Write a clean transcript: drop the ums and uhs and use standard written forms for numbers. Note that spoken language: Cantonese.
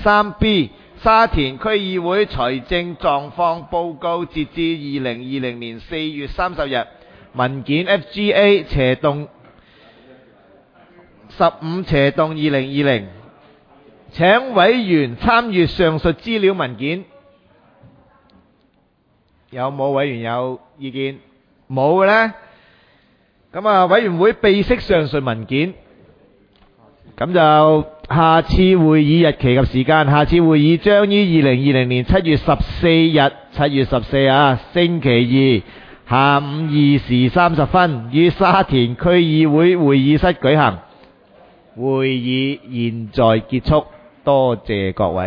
3B 沙田區議會財政狀況報告截至2020年4月30日，文件 FGA/15/2020， 請委員參閱上述資料文件。有冇委員有意見？冇嘅呢？咁委員會備悉上述文件。咁就下次會議日期及時間，下次會議將於2020年7月14日，7月14星期二下午2時30分於沙田區議會會議室舉行。會議現在結束，多謝各位。